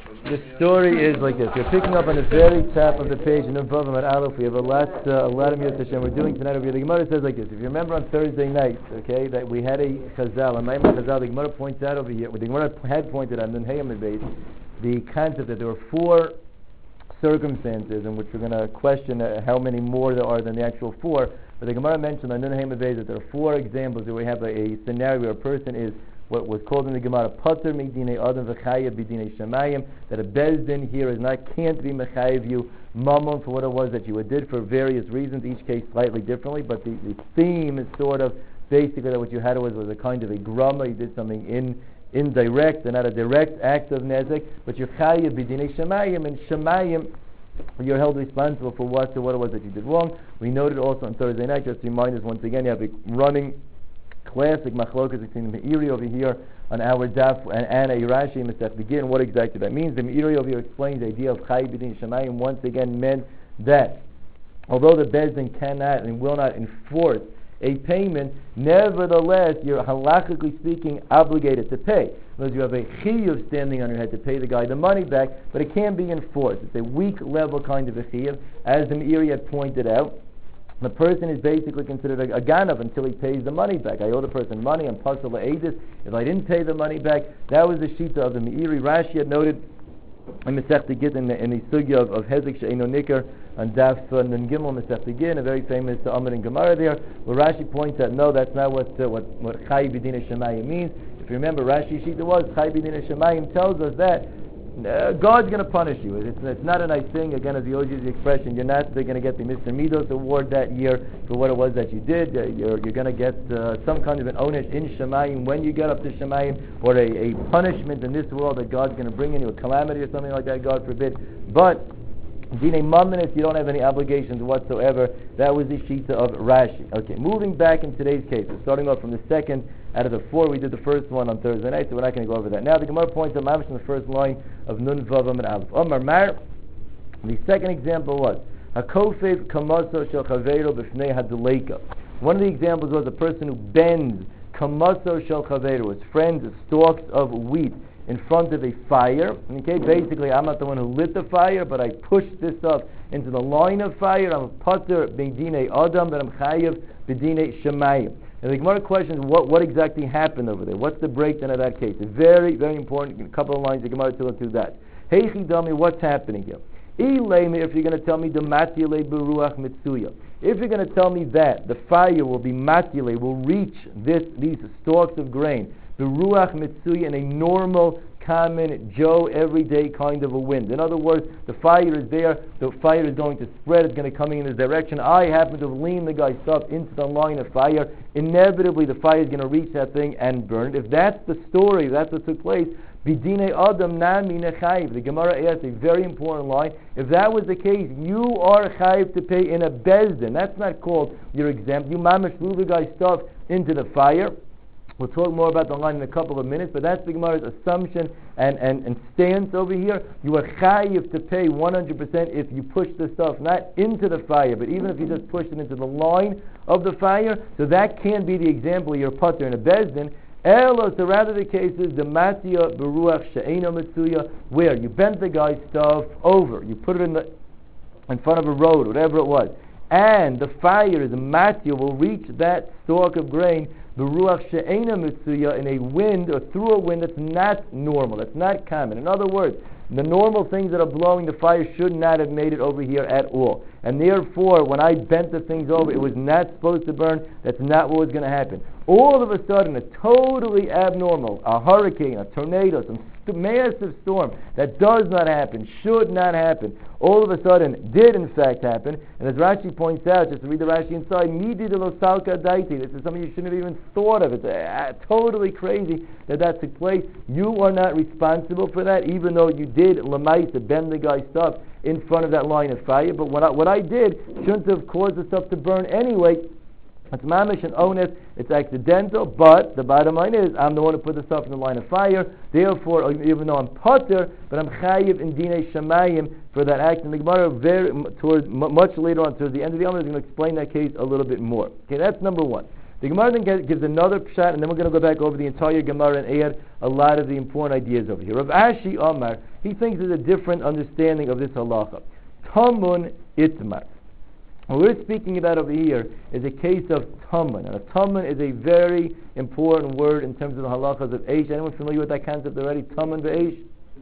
The story is like this. You're picking up on the very top of the page in Vavam at Aleph. We have a lot of Yom Hashem we're doing tonight over here. The Gemara says like this. If you remember on Thursday night, okay, that we had a Chazal, a Maimon Chazal, the Gemara points out over here, the Gemara had pointed out in Nunhayim Beis, the concept that there were four circumstances in which we're going to question how many more there are than the actual four. But the Gemara mentioned on Nunhayim Beis that there are four examples where we have a scenario where a person is what was called in the Gemara Pater Midinei Adam V'Chayev B'Dinei Shemayim, that a Bezdin here can't be Mechayev you Mammon for what it was that you did for various reasons, each case slightly differently, but the theme is sort of basically that what you had was a kind of a grama, you did something indirect and not a direct act of Nezek, but you're Chayev B'Dinei Shemayim, and Shemayim you're held responsible for what it was that you did wrong. We noted also on Thursday night, just to remind us once again, you have a running classic machlokas between the Meiri over here on our daf and a Rashi Masech Begin. What exactly that means? The Meiri over here explains the idea of Chayev B'Dinei Shemayim once again meant that although the Bezdin cannot and will not enforce a payment, nevertheless you're halachically speaking obligated to pay. Because you have a chiyuv standing on your head to pay the guy the money back, but it can't be enforced. It's a weak level kind of a chiyuv, as the Meiri had pointed out. The person is basically considered a ganav until he pays the money back. I owe the person money, I'm pasal la'edis. If I didn't pay the money back, that was the shita of the Meiri. Rashi had noted in Masechta Git in the sugya of Hezek She'eino Nikar on Daf Nun Gimel Masechta Git, a very famous Amud in Gemara there, where Rashi points out, no, that's not what Chayev B'Dinei Shemayim means. If you remember, Rashi shita was Chayev B'Dinei Shemayim tells us that God's going to punish you. It's not a nice thing. Again, as he always uses the expression, you're not going to get the Mr. Midos award that year for what it was that you did. You're going to get some kind of an onish in Shemayim when you get up to Shemayim, or a punishment in this world that God's going to bring into a calamity or something like that, God forbid. But Dinei Mamanis, you don't have any obligations whatsoever. That was the shita of Rashi. Okay, moving back in today's case, so starting off from the second out of the four, we did the first one on Thursday night, so we're not going to go over that. Now the Gemara points out mamish in the first line of Nun Vavam and Aleph. Omar Mar, the second example was Hakofev Kamaso Shel Chaveiro B'Fnei Hadleika. One of the examples was a person who bends Kamaso Shel Chaveiro, his friend's stalks of wheat, in front of a fire. Okay, basically I'm not the one who lit the fire, but I pushed this stuff into the line of fire. I'm a pater b'dinei adam, but I'm chayev b'dinei shemayim. And the Gemara questions what exactly happened over there. What's the breakdown of that case? It's very, very important. A couple of lines the Gemara tells us to that. Hey chidami, what's happening here? If you're going to tell me the matile beruach mitsuya, if you're going to tell me that the fire will be matile, will reach these stalks of grain, the ruach mitsuya, in a normal, common, Joe, everyday kind of a wind. In other words, the fire is there, the fire is going to spread, it's going to come in this direction. I happen to have leaned the guy's stuff into the line of fire. Inevitably, the fire is going to reach that thing and burn. If that's the story, that's what took place, B'dinei Adam nami nechayiv. The Gemara asks a very important line. If that was the case, you are chayiv to pay in a bezdin. That's not called you're exempt. You mamish threw the guy's stuff into the fire. We'll talk more about the line in a couple of minutes, but that's the Gemara's assumption and stance over here. You are chayiv to pay 100% if you push the stuff not into the fire, but even if you just push it into the line of the fire. So that can be the example of your putter in a bezdin. So rather the case is the matya beruach she'eino mitsuya, where you bent the guy's stuff over, you put it in front of a road, whatever it was, and the fire is a matya will reach that stalk of grain beruach she'eino mitsuya, in a wind or through a wind that's not normal, that's not common. In other words, the normal things that are blowing the fire should not have made it over here at all. And therefore, when I bent the things over, it was not supposed to burn. That's not what was going to happen. All of a sudden, a totally abnormal, a hurricane, a tornado, some massive storm that does not happen, should not happen, all of a sudden did in fact happen. And as Rashi points out, just to read the Rashi inside, midi de lo salka daiti, this is something you shouldn't have even thought of. It's totally crazy that took place. You are not responsible for that, even though you did lamaisa, bend the guy's stuff in front of that line of fire. But what I did shouldn't have caused the stuff to burn anyway. It's mamish and onus, it's accidental, but the bottom line is, I'm the one who put the stuff in the line of fire. Therefore, even though I'm pater, but I'm chayiv in dinei shamayim for that act. And the Gemara much later on, towards the end of the Amud, is going to explain that case a little bit more. Okay, that's number one. The Gemara then gives another pshat, and then we're going to go back over the entire Gemara and add a lot of the important ideas over here. Rav Ashi Omar, he thinks there's a different understanding of this halacha. Tamun itmar. What we're speaking about over here is a case of tamun. And a tamun is a very important word in terms of the halachas of Eish. Anyone familiar with that concept already? Tamun ve'Eish?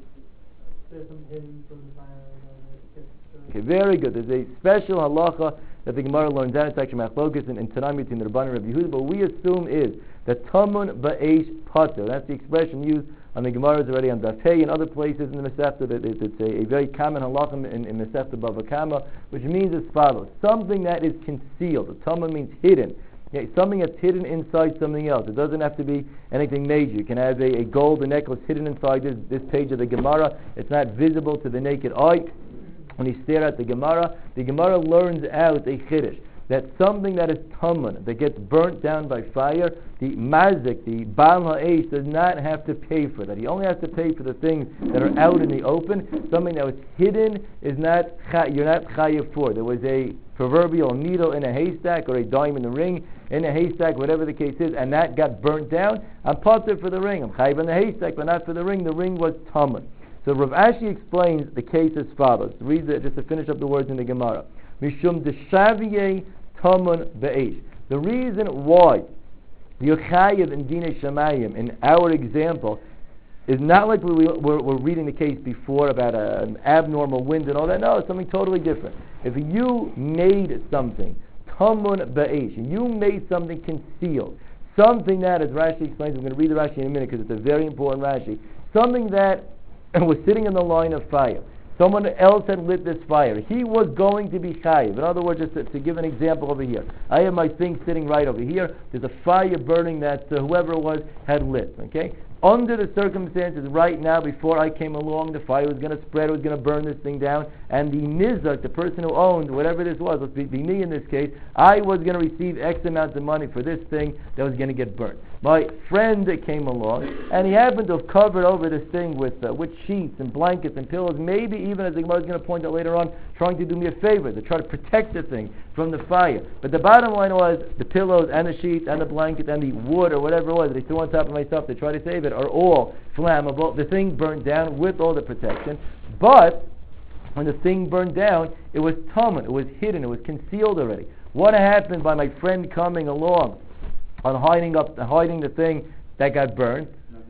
Okay, very good. There's a special halacha that the Gemara learns out. It's actually machlokas in Tanam between the Rabbanan and Rabbi Yehuda. But what we assume is that tamun ba'eish pater. That's the expression used on the Gemaras already on Daf Hey and other places in the Masechta. It's a very common halacha in Masechta Bava Kama, which means as follows: something that is concealed. The tamun means hidden. Okay, something that's hidden inside something else. It doesn't have to be anything major. You can have a golden necklace hidden inside this page of the Gemara. It's not visible to the naked eye. When you stare at the Gemara learns out a chiddush that something that is tamun, that gets burnt down by fire, the mazik, the Baal Ha'esh, does not have to pay for that. He only has to pay for the things that are out in the open. Something that was hidden is not, you're not chayiv for. There was a proverbial needle in a haystack or a dime in the ring in a haystack, whatever the case is, and that got burnt down. I'm patur for the ring. I'm chayiv in the haystack, but not for the ring. The ring was tamun. So Rav Ashi explains the case as follows. Read it just to finish up the words in the Gemara. Mishum deshaviyeh tamun be'esh. The reason why you're chayiv in Dinei Shamayim in our example is not like we're reading the case before about an abnormal wind and all that. No, it's something totally different. If you made something tamun be'esh, you made something concealed, something that, as Rashi explains, I'm going to read the Rashi in a minute because it's a very important Rashi, something that was sitting in the line of fire. Someone else had lit this fire. He was going to be chayiv. In other words, just to give an example over here. I have my thing sitting right over here. There's a fire burning that whoever it was had lit. Okay? Under the circumstances right now, before I came along, the fire was going to spread, it was going to burn this thing down, and the nizak, the person who owned whatever this was, let's be me in this case, I was going to receive X amount of money for this thing that was going to get burnt. My friend came along, and he happened to have covered over this thing with sheets and blankets and pillows, maybe even, as the Gemara is going to point out later on, trying to do me a favor, to try to protect the thing from the fire. But the bottom line was, the pillows and the sheets and the blanket and the wood or whatever it was that they threw on top of my stuff to try to save it are all flammable. The thing burned down with all the protection. But when the thing burned down, it was tamun, it was hidden, it was concealed already. What happened by my friend coming along on hiding the thing that got burned?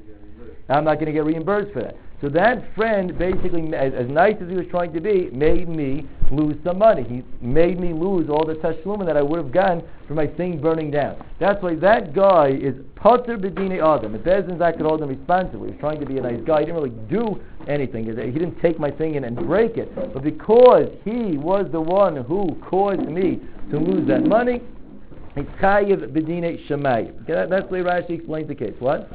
I'm not going to get reimbursed for that. So that friend basically, as nice as he was trying to be, made me lose some money. He made me lose all the tashlumin that I would have gotten for my thing burning down. That's why that guy is pater b'dinei adam. The Bezdin's not going to hold him responsible. He was trying to be a nice guy. He didn't really do anything. He didn't take my thing in and break it. But because he was the one who caused me to lose that money, it's chayiv b'dinei shamayim. Okay, that's the way Rashi explains the case. What?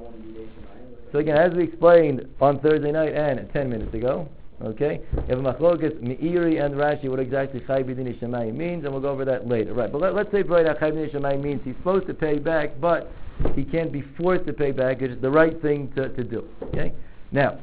So again, as we explained on Thursday night and 10 minutes ago, okay, you have a machlokas, Meiri and Rashi, what exactly Chayiv B'dinei Shamayim means, and we'll go over that later. Right, but let's say right now Chayiv B'dinei Shamayim means he's supposed to pay back, but he can't be forced to pay back. It's the right thing to do. Okay, now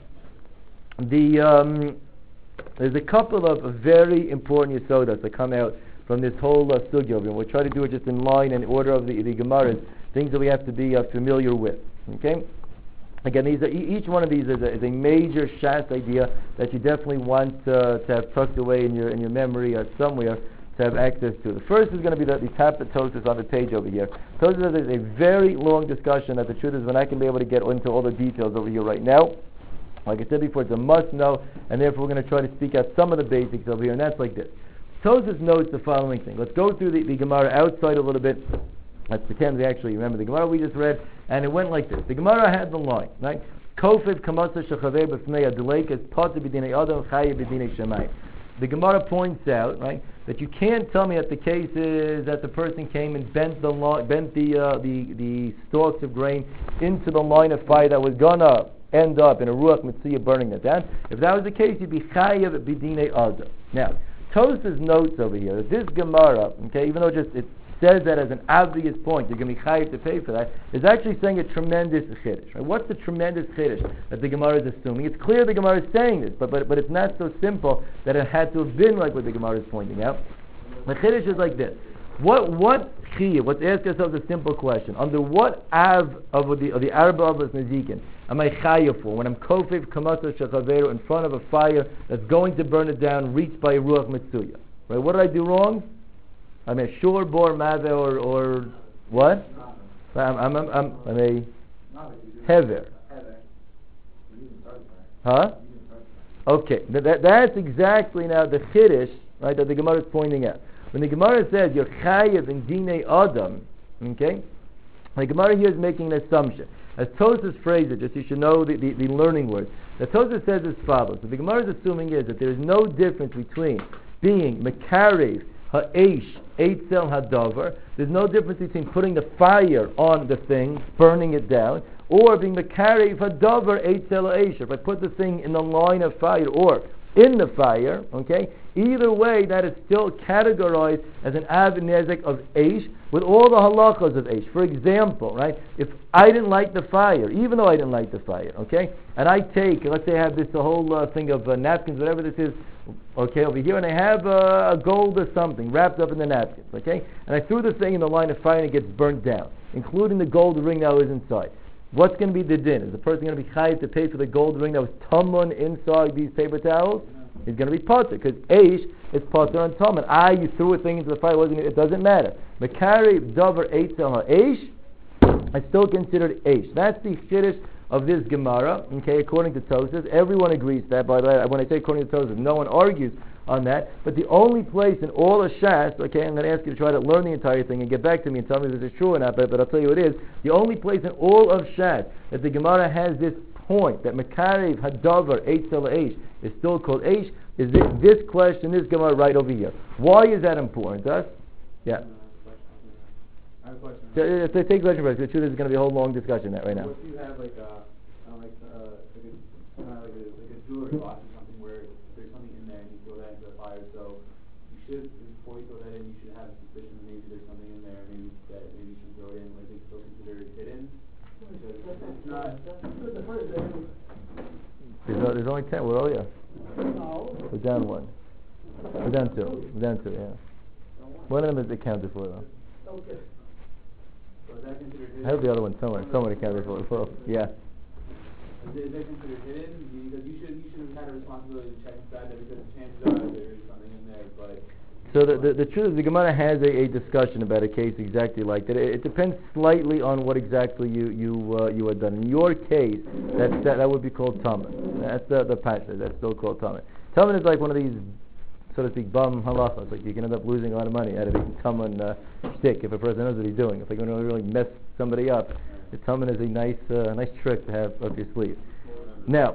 there's a couple of very important yesodas that come out from this whole sugya, and we'll try to do it just in line and order of the Gemaras, things that we have to be familiar with. Okay. Again, each one of these is a major shas idea that you definitely want to have tucked away in your memory or somewhere to have access to. The first is going to be the top of Tosfos on the page over here. Tosfos is a very long discussion that the truth is we're not going to be able to get into all the details over here right now. Like I said before, it's a must know, and therefore we're going to try to speak out some of the basics over here, and that's like this. Tosfos notes the following thing. Let's go through the Gemara outside a little bit. Let's pretend we actually remember the Gemara we just read, and it went like this. The Gemara had the line, right? Kofev kamasa shechaver b'fnei adulek es pater b'dinei adam chayiv b'dinei shamayim. The Gemara points out, right, that you can't tell me that the case is that the person came and bent the stalks of grain into the line of fire that was gonna end up in a ruach mitzvah burning it down. If that was the case, you'd be chayiv b'dinei adam. Now, Tosfos notes over here that this Gemara, okay, even though it says that as an obvious point, you're going to be chayiv to pay for that, is actually saying a tremendous chiddush. Right? What's the tremendous chiddush that the Gemara is assuming? It's clear the Gemara is saying this, but it's not so simple that it had to have been like what the Gemara is pointing out. The chiddush is like this. What chiyuv? Let's ask ourselves a simple question. Under what av of the Arba Avos Nezikin am I chayav for when I'm kofev kamasa shechaveru in front of a fire that's going to burn it down, reached by a ruach mitzuya? Right? What did I do wrong? I'm a shor bor mave or what? I'm a hever. Huh? Okay, that's exactly now the chiddush, right, that the Gemara is pointing out. When the Gemara says you're chayav in dinei adam, okay, the Gemara here is making an assumption. As Tosas phrased it, just so you should know the learning word. The Tosas says as follows. What the Gemara is assuming is that there is no difference between being mekarev ha'esh eitzel hadavar. There's no difference between putting the fire on the thing, burning it down, or being mekarev hadavar eitzel ha'esh. If I put the thing in the line of fire or in the fire, okay, either way that is still categorized as an av nezek of eish with all the halachas of eish. For example, right, if I didn't like the fire, even though I didn't like the fire, okay, and I take, let's say I have this whole thing of napkins, whatever this is, okay, over here, and I have a gold or something wrapped up in the napkins, okay, and I threw the thing in the line of fire and it gets burnt down, including the gold ring that was inside. What's going to be the din? Is the person going to be chayav to pay for the gold ring that was tamun inside these paper towels? He's going to be potter, because eish is potter on tamun. You threw a thing into the fire, it doesn't matter. Mekari davar eitzel ha'eish, I still consider it eish. That's the chiddush of this Gemara, okay, according to Tosas. Everyone agrees to that, by the way. When I say according to Tosas, no one argues on that. But the only place in all of Shas, okay, I'm going to ask you to try to learn the entire thing and get back to me and tell me if this is true or not, but I'll tell you it is. The only place in all of Shas that the Gemara has this point, that Mekarev Hadavar Eitzel Eish is still called Eish, is this question, this Gemara right over here. Why is that important to us? Yeah. I have a question. So take question first. The truth is going to be a whole long discussion right now. What if you have like a jewelry box or something where there's something in there and you throw that into the fire? So you should, before you throw that in, you should have a suspicion that maybe there's something in there, maybe you should throw it in. Like it's still considered hidden. Because it's not. There's only 10. Where are you? No. We're down one. We're down two. Yeah. One of them is accounted for though. Okay. So is that considered hidden? I have the other one somewhere. Someone accounted for it. Well, yeah. Is that considered hidden? Because you should have had a responsibility to check inside there, because chances are there is something in there, but. So the truth is, the Gemara has a discussion about a case exactly like that. It depends slightly on what exactly you had done. In your case, that would be called tamun. That's the pasha. That's still called tamun. Tamun is like one of these, so to speak, bum halachas. Like you can end up losing a lot of money out of a tamun shtick if a person knows what he's doing. If they're going to really mess somebody up, the tamun is a nice trick to have up your sleeve. Now,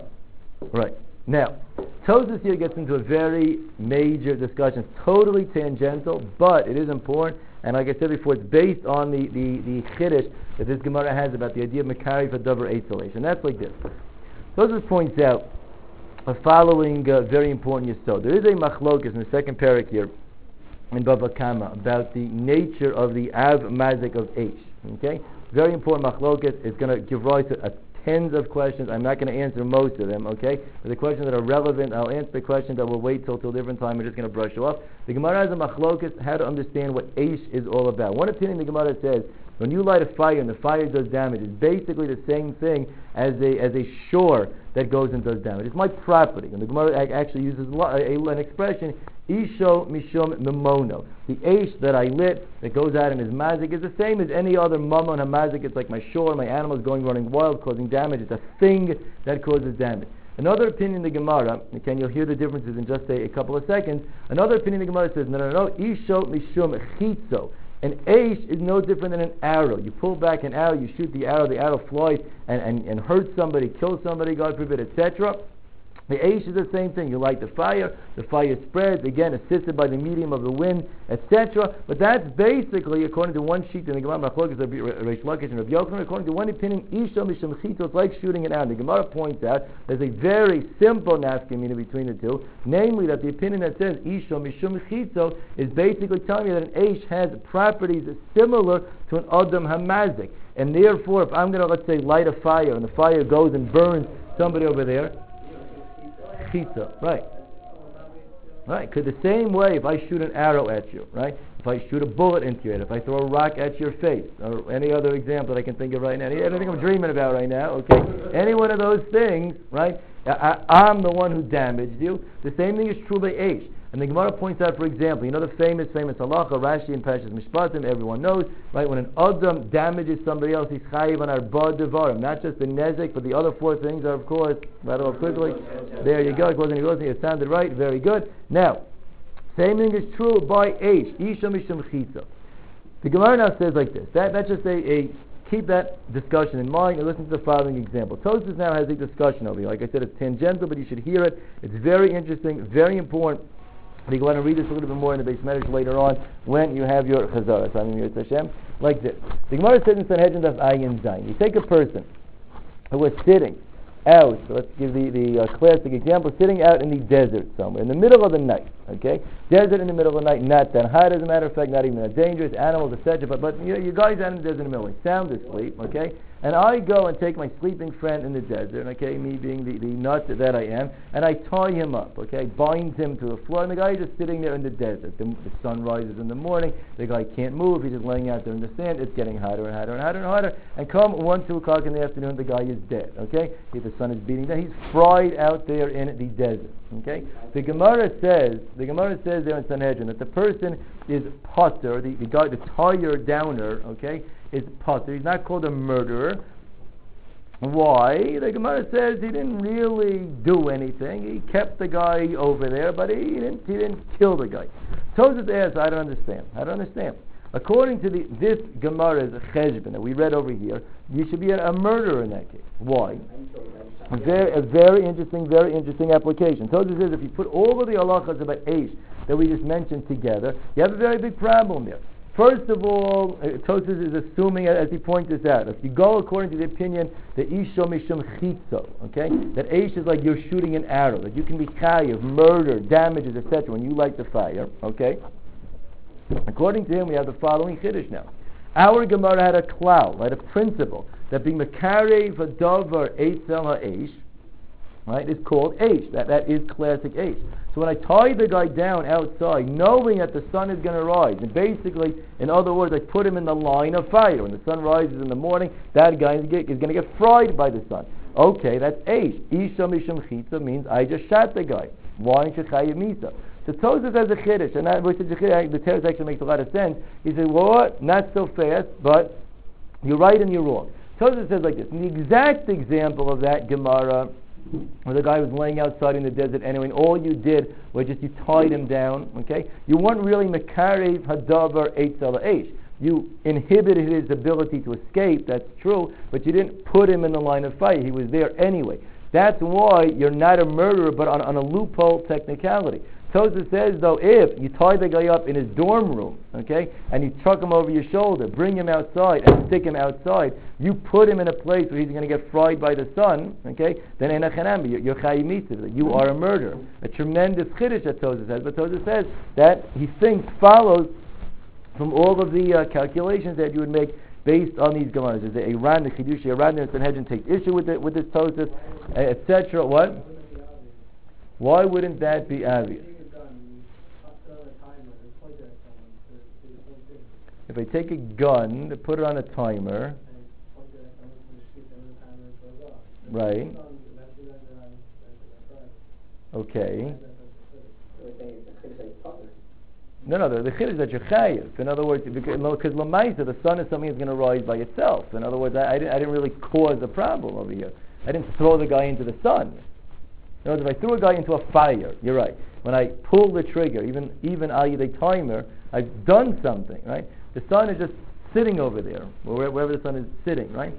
Tosas here gets into a very major discussion. It's totally tangential, but it is important. And like I said before, it's based on the chiddush that this Gemara has about the idea of Mekari for Dover Eitzel. And that's like this. Tosas points out a following very important yesod. There is a machlokas in the second parak here in Bava Kama about the nature of the Av Mazik of Eish. Okay? Very important machlokas. It's going to give rise to tens of questions. I'm not going to answer most of them, okay? But the questions that are relevant, I'll answer the questions that will wait till a different time. We're just going to brush you off. The Gemara has a machlokas, how to understand what Eish is all about. One opinion, the Gemara says, when you light a fire and the fire does damage, it's basically the same thing as a shore that goes and does damage. It's my property. And the Gemara actually uses an expression, Isho Mishum Mimono. The Eish that I lit, that goes out in his mazik, is the same as any other mamon hamazik. It's like my shore, my animals going running wild, causing damage. It's a thing that causes damage. Another opinion in the Gemara, again you'll hear the differences in just a couple of seconds. Another opinion in the Gemara says, no, Isho Mishum Chitzo. An Eish is no different than an arrow. You pull back an arrow, you shoot the arrow flies and hurts somebody, kills somebody, God forbid, etc. The Eish is the same thing. You light the fire spreads, again assisted by the medium of the wind, etc. But that's basically, according to one sheet in the Gemara, Machlokas of Reish Lakish and Rav Yochanan, according to one opinion, Isha Mishum Chito, it's like shooting an arrow. The Gemara points out there's a very simple nafkamina between the two, namely that the opinion that says Isha Mishum Chito is basically telling you that an Eish has properties similar to an Adam Hamazik. And therefore, if I'm going to, let's say, light a fire and the fire goes and burns somebody over there, Chitza, right. Right? Because the same way, if I shoot an arrow at you, right? If I shoot a bullet into your head, if I throw a rock at your face, or any other example that I can think of right now, anything I'm dreaming about right now, okay? Any one of those things, right? I'm the one who damaged you. The same thing is true by Eish. And the Gemara points out, for example, you know the famous halacha, Rashi and Parshas Mishpatim, everyone knows, right? When an Adam damages somebody else, he's chayiv on arba devarim. Not just the nezek, but the other four things are, of course, rattle off quickly. There you go. It wasn't. It sounded right. Very good. Now, same thing is true by Eish. Isha mishum chitza. The Gemara now says like this. That's just keep that discussion in mind and listen to the following example. Tosfos now has a discussion over here. Like I said, it's tangential, but you should hear it. It's very interesting, very important. You go on and read this a little bit more in the Beis Medrash later on when you have your Chazara. So I'm Yirtzeh Hashem like this. The Gemara says in Sanhedrin Daf Ayin Zayin. You take a person who was sitting out. So let's give the classic example: sitting out in the desert somewhere in the middle of the night. Okay, desert in the middle of the night, not that hot as a matter of fact, not even that dangerous. Animals, etc. But you guys out in the desert in the middle, sound asleep. Okay. And I go and take my sleeping friend in the desert, okay, me being the nut that I am, and I tie him up, okay, bind him to the floor, and the guy is just sitting there in the desert. The sun rises in the morning, the guy can't move, he's just laying out there in the sand, it's getting hotter and hotter and hotter and hotter, and come 1, 2 o'clock in the afternoon, the guy is dead, okay? The sun is beating down, he's fried out there in the desert, okay? The Gemara says there in Sanhedrin that the person is potter, the guy, the tire downer, okay, is potter. He's not called a murderer. Why? The Gemara says he didn't really do anything. He kept the guy over there, but he didn't kill the guy. Tosfos asks, I don't understand. According to this Gemara's cheshbon that we read over here, you should be a murderer in that case. Why? A very interesting application. Tosfos says if you put all of the halachas about Eish that we just mentioned together, you have a very big problem there. First of all, Tosfos is assuming, as he points this out, if you go according to the opinion that Isha mishum chitzo, okay, that Eish is like you're shooting an arrow, that you can be chayiv, murder, damages, etc. when you light the fire, okay. According to him, we have the following chiddush now. Our Gemara had a klal, right, a principle that being mekarev hadavar eitzel ha'eish, right, is called Eish. That is classic Eish. So when I tie the guy down outside, knowing that the sun is going to rise, and basically, in other words, I put him in the line of fire. When the sun rises in the morning, that guy is going to get fried by the sun. Okay, that's Eish. Isha mishum chitza means I just shot the guy. Why aren't you chayiv misa? So Tosfos has a chiddush, and the text actually makes a lot of sense. He said, well, not so fast, but you're right and you're wrong. Tosfos says like this, in the exact example of that Gemara, where the guy was laying outside in the desert anyway, and all you did was just you tied him down, okay? You weren't really mekarev hadavar eitzel ha'eish. You inhibited his ability to escape, that's true, but you didn't put him in the line of fire. He was there anyway. That's why you're not a murderer, but on a loophole technicality. Tosfos says, though, if you tie the guy up in his dorm room, okay, and you chuck him over your shoulder, bring him outside, and stick him outside, you put him in a place where he's going to get fried by the sun, okay, then you're chayiv misa. You are a murderer. A tremendous chiddush that Tosfos says, but Tosfos says that he thinks follows from all of the calculations that you would make based on these Gemaras. There's a Ran, the Chidush, a Ran, and Sanhedrin takes issue with this Tosfos, etc. What? Why wouldn't that be obvious? If I take a gun to put it on a timer, right? Okay. No, the chiddush is that you're chayiv. In other words, because l'maisa, the sun is something that's going to rise by itself. In other words, I didn't really cause a problem over here. I didn't throw the guy into the sun. In other words, if I threw a guy into a fire, you're right. When I pull the trigger, even the timer, I've done something, right? The sun is just sitting over there, or wherever the sun is sitting, right?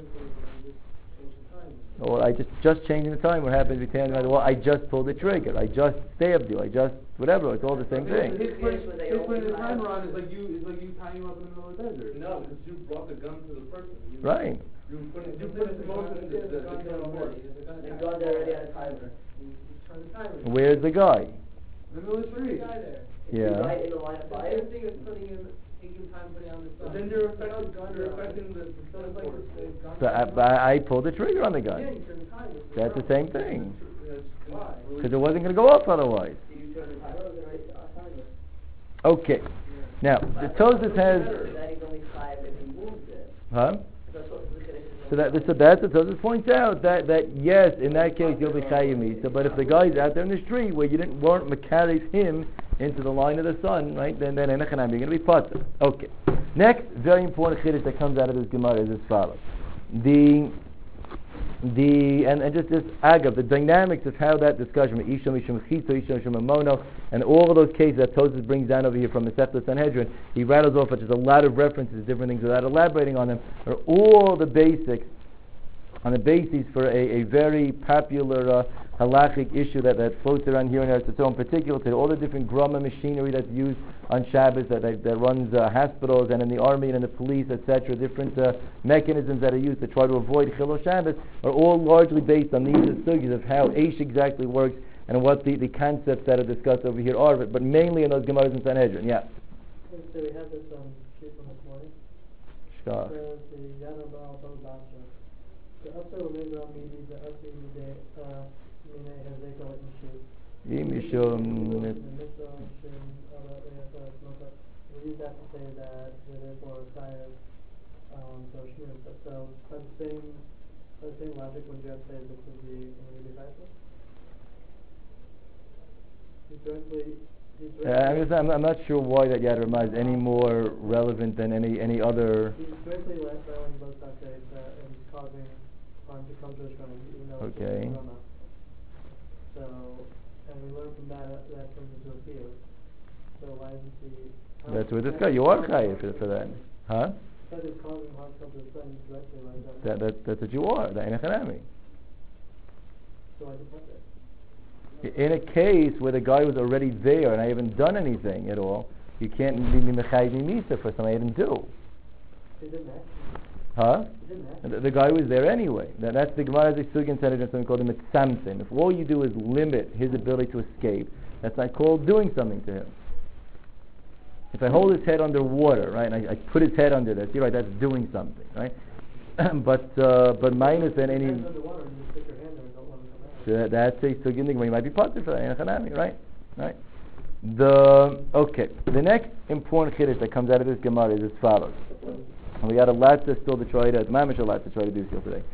Or I just changing the time. What happens if you well, I just pulled the trigger. I just stabbed you. I just whatever. It's all the same thing. His putting the timer on is like you tying him up in the middle of the desert. No, because you brought the gun to the person. Right. You put it in motion. The gun there already had a timer. Where's the guy? In the middle of the street. Yeah. The guy in the line of fire. The thing is taking time putting on the sun. Then you're affecting the sun. So I pulled the trigger on the gun. Yeah, you turn the timer. That's the same thing. Why? Because it wasn't going to go off otherwise. You turn the timer Okay. Now, the Tosfos has... That he's only five if he moves it. Huh? That's what the Kiddush is. So that's what Tosfos points out, that yes, in that case you'll be Chayyim Misa, but if the guy's out there in the street where you weren't Makaris him into the line of the sun, right, then Enechanam, you're going to be Pater. Okay. Next, very important Chiddush that comes out of this Gemara is as follows. And just this agav, the dynamics of how that discussion, Isha Mishum Chito, Isha Mishum Mamono, and all of those cases that Tosfos brings down over here from the Masechta Sanhedrin, he rattles off just a lot of references to different things without elaborating on them, are all the basics on the basis for a very popular halachic issue that floats around here in Eretz Yisrael, in particular to all the different grama machinery that's used on Shabbos that runs hospitals and in the army and in the police, etc. Different mechanisms that are used to try to avoid Chilul Shabbos are all largely based on these sugyas of how Eish exactly works and what the concepts that are discussed over here are, but mainly in those Gemaras and Sanhedrin. Yeah. So we have this sheet from this morning. Sure. The Yanabal Bosha. The upper remainder of media, the upper media, Mina has a go in shoe. Yimishum. We use that to say that therefore Chayv, so Shmir, so by the same logic, would you have to say this would be Chayv? I'm not sure why that Yad Ramah is any more relevant than any other. He's directly allowing both subjects and causing harm to come to his friend, even though it's a Rama. So, and we learn from that turns into a field. So why isn't he... That's what this guy, you are chayiv for that. Huh? That is causing harm to come to his friend directly like that. That's what you are, the Enechanami. So I just want that. In a case where the guy was already there and I haven't done anything at all, you can't be mechayiv misa for something I didn't do. He didn't act. Huh? He didn't act. The guy was there anyway. That's the Gemara has a sugya in something called a mitzamtzim. If all you do is limit his ability to escape, that's not called doing something to him. If I hold his head under water, right, and I put his head under this, you're right, that's doing something, right? but minus than any. Underwater, you just stick your hand there and don't want to come out. So that's a sugya in the Gemara. You might be positive for that, right? Right. The next important chiddush that comes out of this Gemara is as follows. And we got a lot to still to try to, mamish a lot to try to do still today.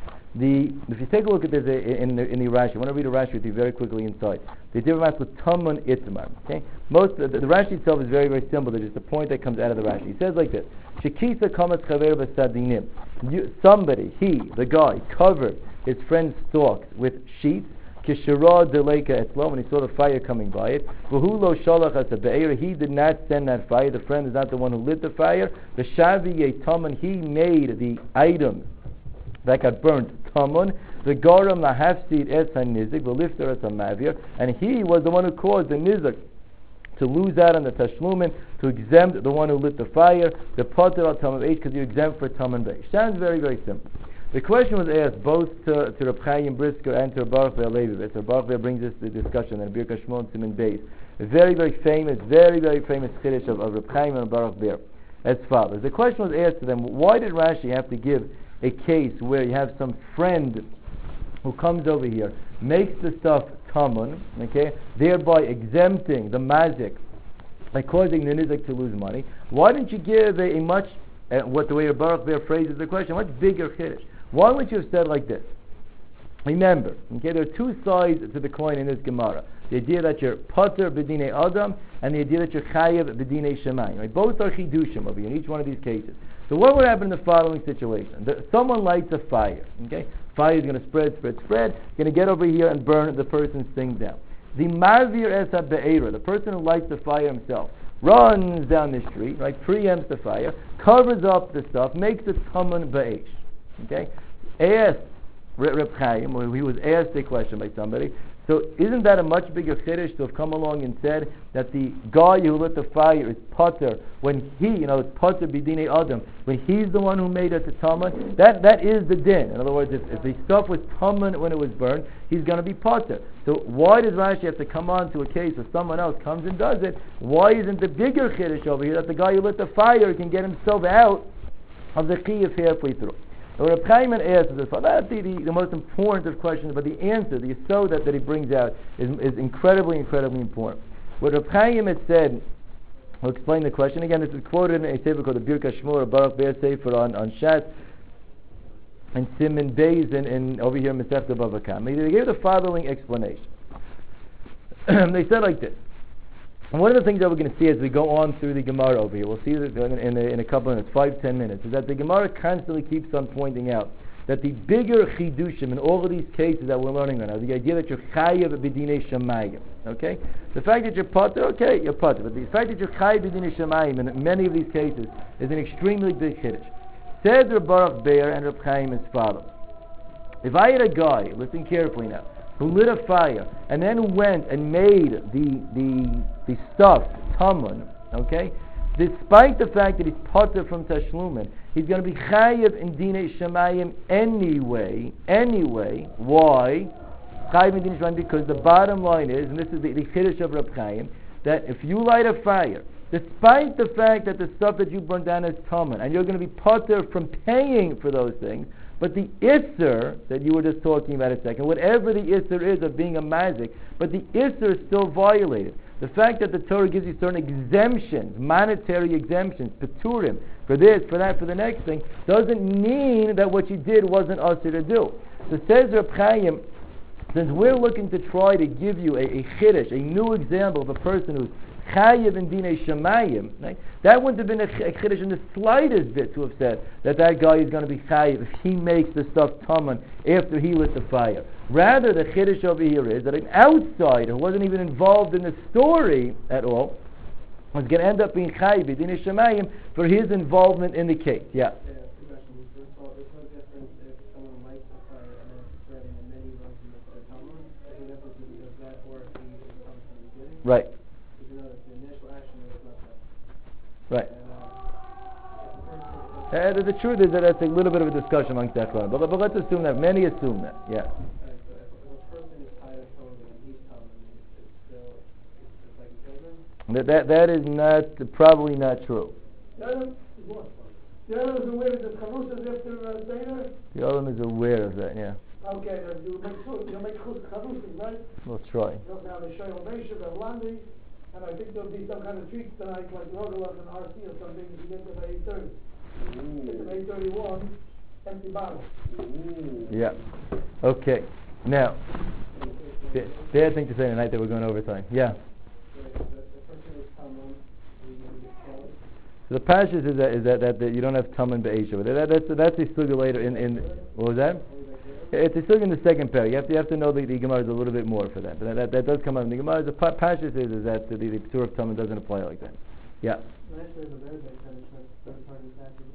If you take a look at this in the Rashi, I want to read a Rashi with you very quickly inside. The difference with Tamun Itmar. Okay, the Rashi itself is very, very simple. There's just a point that comes out of the Rashi. He says like this: Shekisa kamas chaver b'sadinim. Somebody, the guy, covered his friend's stalks with sheets. Kishara deleka etzlo, when he saw the fire coming by it. V'hu lo shalach as a be'er. He did not send that fire. The friend is not the one who lit the fire. The shavi yetaman. He made the item that got burnt tamun. The garam lahafsid es hanizik. The lifter es hamavir. And he was the one who caused the nizik to lose out on the tashlumin, to exempt the one who lit the fire. The potter al tamun beish, because you're exempt for tamun beish. Sounds very, very simple. The question was asked both to Reb Chaim Brisker and to Reb Baruch Leibovitz. Reb Baruch Leibovitz brings us the discussion in Birkas Shmon Siman Beis. A very, very famous chiddush of Reb Chaim and Baruch Ber as follows. The question was asked to them: why did Rashi have to give a case where you have some friend who comes over here, makes the stuff tamun, okay, thereby exempting the mazik by causing the nizik to lose money? Why didn't you give a much what the way Reb Baruch Ber phrases the question, much bigger chiddush? Why would you have said like this? Remember, okay, there are two sides to the coin in this Gemara. The idea that you're pater b'dinei adam and the idea that you're chayev b'dinei shemayim. Right? Both are chidushim over here in each one of these cases. So what would happen in the following situation? Someone lights a fire. Okay, fire is going to spread. Going to get over here and burn the person's thing down. The mavir es be'era, the person who lights the fire himself, runs down the street, right, preempts the fire, covers up the stuff, makes it tamun ba'esh. Okay, asked Reb Chaim, or he was asked a question by somebody. So isn't that a much bigger chiddush to have come along and said that the guy who lit the fire is pater when he, it's pater b'dinei adam, when he's the one who made it to tamun? That is the din. In other words, if the stuff was tamun when it was burned, he's going to be pater. So why does Rashi have to come on to a case where someone else comes and does it? Why isn't the bigger chiddush over here that the guy who lit the fire can get himself out of the chiyuv halfway through? What Reb Chaim asks is that's the most important of questions, but the answer, the yesod that he brings out is incredibly, incredibly important. What Reb Chaim had said We'll explain the question. Again, this is quoted in a sefer called the Birkas Shmuel, or Baruch Be'er Sefer on Shat, and Siman Beis in over here in Masechta Bava Kama. They gave the following explanation. They said like this. And one of the things that we're going to see as we go on through the Gemara over here, we'll see that in a couple of minutes, 5-10 minutes, is that the Gemara constantly keeps on pointing out that the bigger chidushim in all of these cases that we're learning right now, the idea that you're chayav b'dinei shamayim, okay? The fact that you're potter, okay, you're potter, but the fact that you're chayav b'dinei shamayim in many of these cases is an extremely big chiddush. Said Reb Baruch Be'er and Reb Chaim as follows: if I had a guy, listen carefully now, who lit a fire and then went and made the stuff tamun, okay, despite the fact that he's potter from tashlumin, he's going to be chayiv in dinei shamayim anyway. Why? Chayiv in dinei shamayim, because the bottom line is, and this is the chiddush of Reb Chaim, that if you light a fire, despite the fact that the stuff that you burned down is tamun, and you're going to be potter from paying for those things, but the isser that you were just talking about a second, whatever the isser is of being a mazik, but the isser is still violated. The fact that the Torah gives you certain exemptions, monetary exemptions, peturim, for this, for that, for the next thing, doesn't mean that what you did wasn't usher to do. So says Reb Chaim, since we're looking to try to give you a chiddush, a new example of a person who's chayiv in dinei shamayim, right? That wouldn't have been a chiddush in the slightest bit to have said that guy is going to be chayiv if he makes the stuff taman after he lit the fire. Rather, the chiddush over here is that an outsider who wasn't even involved in the story at all was going to end up being chayiv in dinei shamayim for his involvement in the case. Yeah. Right. Right. The truth is that that's a little bit of a discussion amongst that crowd, but let's assume that. Many assume that, yeah. That is not, probably not true. The other is aware that Chavus is after Seder? The other is aware of that, yeah. Okay, you'll make Chavus, right? We'll try. Now they show Mesha, Landi, and I think there'll be some kind of treats tonight, like Rogalov and RC or something, if you get to 8:30. Get to 8:31, empty bottle. Yeah. Okay. Now, bad thing to say tonight that we're going overtime. Yeah. So the pashas is that you don't have taman be'esha. That's a suga later in what was that? It's a suga in the second pair. You have to know the Gemara is a little bit more for that. But that does come out in the Gemara. The pashas is that the psur of taman doesn't apply like that. Yeah. Actually, the very big third part is actually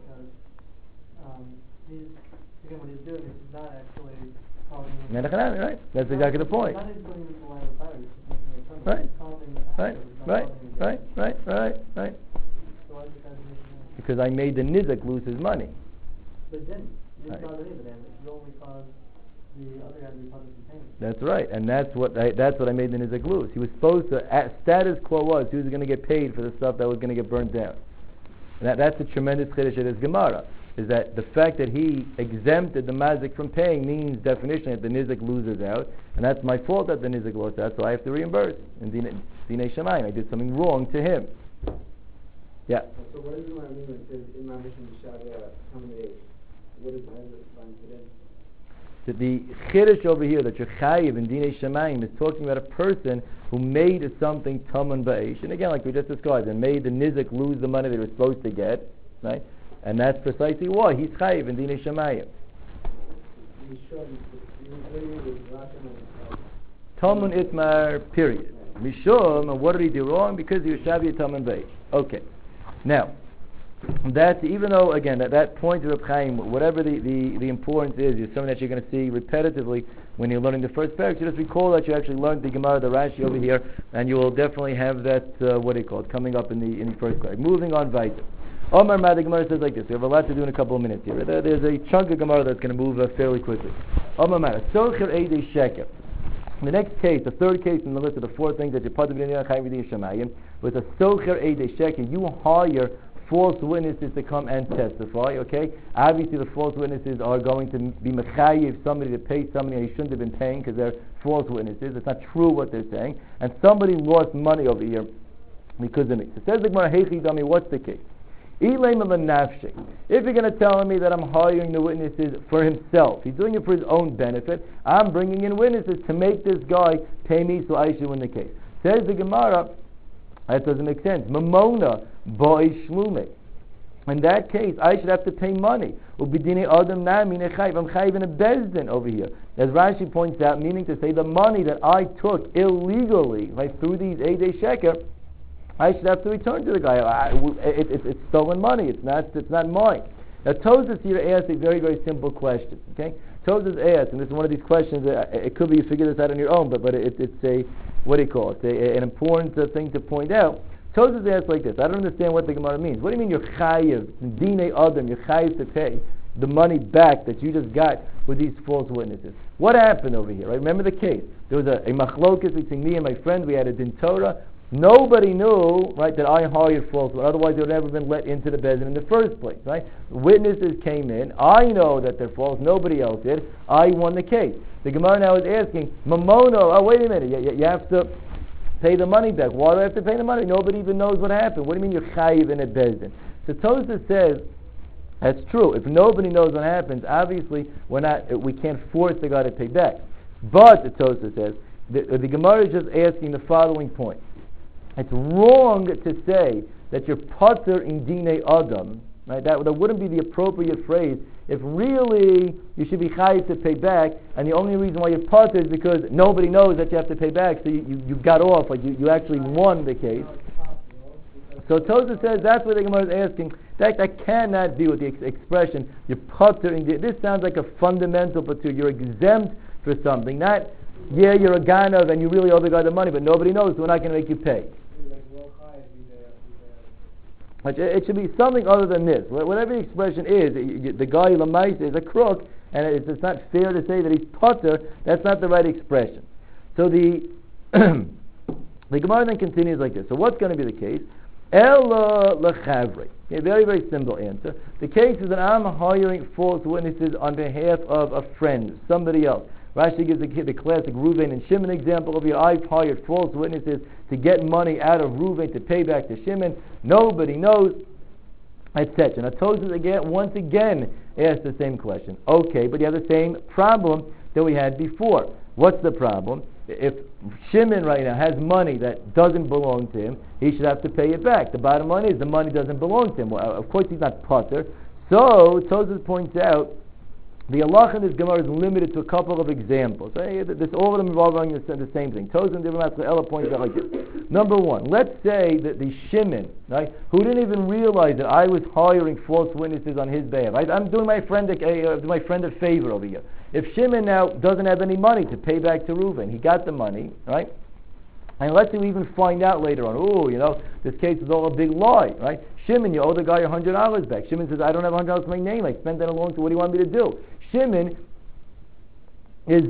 because what he's doing is not actually calling him. Right. That's exactly the point. Not even putting him in the line of fire. He's making Right. Because I made the nizak lose his money. But then, you didn't cause any of the damage. You only caused the other guy to be punished in pain. That's right, and that's what I made the nizak lose. He was supposed to, status quo was, he was going to get paid for the stuff that was going to get burned down. And that's a tremendous chiddush of this Gemara, is that the fact that he exempted the mazik from paying means definitionally that the nizik loses out, and that's my fault that the nizik lost out, so I have to reimburse. In Dinei Shamayim, I did something wrong to him. Yeah. So what does Gemara mean when it says in my mission to Shavia accommodate? What is the chiddush over here that you're chayiv in Dinei Shamayim is talking about a person who made something taman ba'esh, and again, like we just described, and made the nizik lose the money they were supposed to get, right? And that's precisely why he's chayiv in Dinei Shamayim. Taman itmar, period. Mishum, what did he do wrong? Because he was shavia taman ba'esh. Okay. Now, that even though again that point of Reb Chaim, whatever the importance is something that you're going to see repetitively when you're learning the first parak. So just recall that you actually learned the Gemara, the Rashi over here, and you will definitely have that coming up in the first parak. Moving on, weiter. Omar Ma, the Gemara says like this. We have a lot to do in a couple of minutes here. There's a chunk of Gemara that's going to move fairly quickly. Omar Ma, Socher Eidei Sheker. The next case, the third case in the list of the four things that you put in the Shamayim was a Socher Eidei Sheker. You hire false witnesses to come and testify, okay? Obviously the false witnesses are going to be mechayiv somebody to pay somebody and he shouldn't have been paying because they're false witnesses. It's not true what they're saying. And somebody lost money over here because of me. So says the Gemara, Heichi Dami, what's the case? If you're going to tell me that I'm hiring the witnesses for himself, he's doing it for his own benefit, I'm bringing in witnesses to make this guy pay me so I should win the case. Says the Gemara, that doesn't make sense. Mamona boy shlume. In that case, I should have to pay money. Ubidine adam nami nechayv. I'm chayv in a bezdin over here. As Rashi points out, meaning to say the money that I took illegally, like through these 8-day sheker, I should have to return to the guy. It's stolen money. It's not mine. Now Tosas here asks a very, very simple question. Okay, Tosas asks, and this is one of these questions. It could be you figure this out on your own, but it's a, what do you call it? An important thing to point out. Tosas asks like this. I don't understand what the Gemara means. What do you mean you're chayiv, dinei adam, you're chayiv to pay the money back that you just got with these false witnesses? What happened over here? Right? Remember the case. There was a machlokas between me and my friend. We had a din Torah. Nobody knew, right, that I hired false ones. Otherwise, they would have never been let into the bezin in the first place, right? Witnesses came in. I know that they're false. Nobody else did. I won the case. The Gemara now is asking, Mamono, oh, wait a minute. You have to pay the money back. Why do I have to pay the money? Nobody even knows what happened. What do you mean you're chayiv in a bezin? So Tosafos says, that's true. If nobody knows what happens, obviously we can't force the guy to pay back. But, the Tosafos says, the Gemara is just asking the following point. It's wrong to say that you're pater in dinei adam, right? That wouldn't be the appropriate phrase if really you should be chayiv to pay back, and the only reason why you're pater is because nobody knows that you have to pay back, so you got off, like you actually won the case. So Tosafos says that's what the Gemara is asking. That cannot be with the expression you're pater in dinei. This sounds like a fundamental pater. You're exempt for something. Not, yeah, you're a ganav and you really owe the guy the money, but nobody knows, so we're not going to make you pay. It should be something other than this. Whatever the expression is, the guy Lamaisa is a crook, and it's not fair to say that he's pater. That's not the right expression. So the Gemara then continues like this. So what's going to be the case? Ela lechavri. A very, very simple answer. The case is that I'm hiring false witnesses on behalf of a friend, somebody else. Rashi gives the classic Reuven and Shimon example over here. I've hired false witnesses to get money out of Reuven to pay back to Shimon. Nobody knows, etc. Now Tosafos once again asks the same question. Okay, but you have the same problem that we had before. What's the problem? If Shimon right now has money that doesn't belong to him, he should have to pay it back. The bottom line is the money doesn't belong to him. Well, of course he's not pater. So Tosafos points out the halacha in this Gemara is limited to a couple of examples. This, all of them involve the same thing. Tosafos and Divin Ella points out like this. Number one, let's say that the Shimon, right, who didn't even realize that I was hiring false witnesses on his behalf. I'm doing my friend a favor over here. If Shimon now doesn't have any money to pay back to Reuven, he got the money, right? And let's say we even find out later on, this case is all a big lie, right? Shimon, you owe the guy $100 back. Shimon says, I don't have $100 to my name. I spent that alone, so what do you want me to do? Shimon is,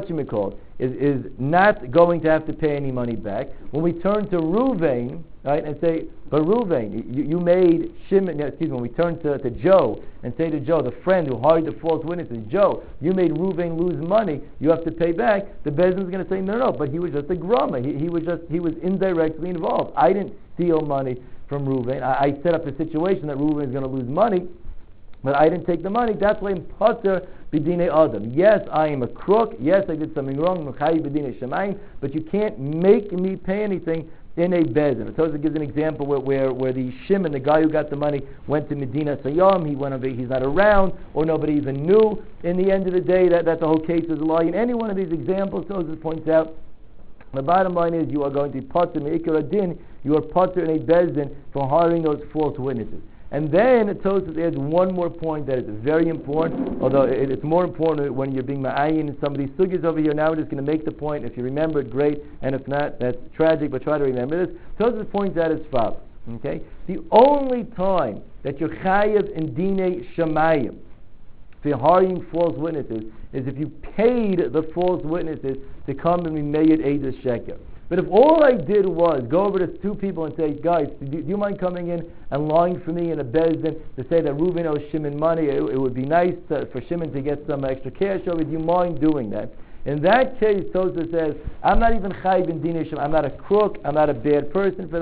is not going to have to pay any money back. When we turn to Reuven, right, and say, but Reuven, you made Shimon, when we turn to Joe and say to Joe, the friend who hired the false witnesses, Joe, you made Reuven lose money, you have to pay back. The Bezdin is going to say, no, but he was just a grummer. He was indirectly involved. I didn't steal money from Reuven. I set up a situation that Reuven is going to lose money, but I didn't take the money. That's why I'm pater b'dinei adam. Yes, I am a crook. Yes, I did something wrong. But you can't make me pay anything in a bezin. So it gives an example where the Shimon, the guy who got the money, went to Medina Sayyam. He went over. He's not around, or nobody even knew. In the end of the day, that the whole case is a lie. In any one of these examples, Tosafos points out, the bottom line is you are going to be pater me'ikar adin. You are pater in a bezin for hiring those false witnesses. And then Tosafos adds one more point that is very important, although it's more important when you're being ma'ayin in some of these sugis over here. Now we're just going to make the point. If you remember it, great, and if not, that's tragic, but try to remember this. Tosafos points out as follows, okay? The only time that you're chayiv in dinei shamayim for hiring false witnesses is if you paid the false witnesses to come and be made eidos sheker. But if all I did was go over to two people and say, guys, do you mind coming in and lying for me in a bezdin to say that Reuven owes Shimon money? It would be nice for Shimon to get some extra cash over. Do you mind doing that? In that case, Tosafos says, I'm not even chayiv in dinei Shimon. I'm not a crook. I'm not a bad person for that.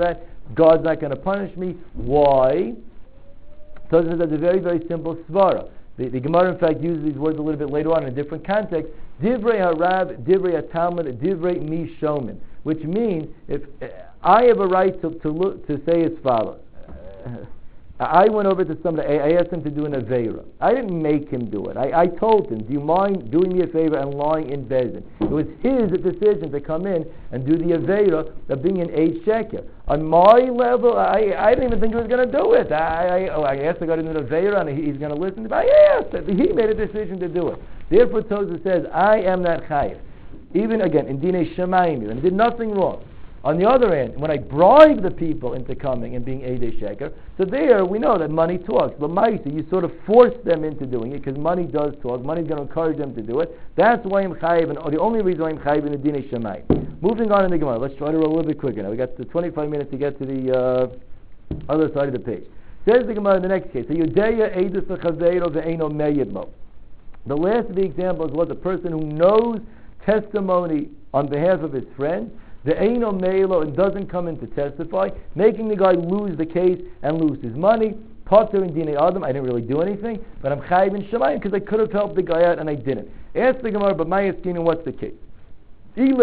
God's not going to punish me. Why? Tosfos says that's a very, very simple svara. The Gemara, in fact, uses these words a little bit later on in a different context. Divrei harav, divrei hatalmud, divrei mi shomin, which means if I have a right to say as follows. I went over to somebody, I asked him to do an aveira. I didn't make him do it. I told him, do you mind doing me a favor and lying in Bezin? It was his decision to come in and do the aveira of being an 8 sheker. On my level, I didn't even think he was going to do it. I asked the guy to do an aveira and he's going to listen to me. I asked him. He made a decision to do it. Therefore, Tosfos says, I am not chayiv. Even again, in Dinei Shemayim, and did nothing wrong. On the other hand, when I bribe the people into coming and being Eidei Sheker, so there we know that money talks. But Maisa, you sort of force them into doing it because money does talk. Money's going to encourage them to do it. That's why I'm chayiv, and the only reason why I'm chayiv in the Dinei Shemayim. Moving on in the Gemara, let's try to roll a little bit quicker now. We got the 25 minutes to get to the other side of the page. Says the Gemara in the next case, so Yudeya Eidus Chaveiro ve'eino meyidmo. The last of the examples was a person who knows testimony on behalf of his friend, the Eino Meilo, and doesn't come in to testify, making the guy lose the case and lose his money. Potter in Dinei Adam, I didn't really do anything, but I'm chayiv in Shemayim because I could have helped the guy out and I didn't. Ask the Gemara, but my asking, what's the case? If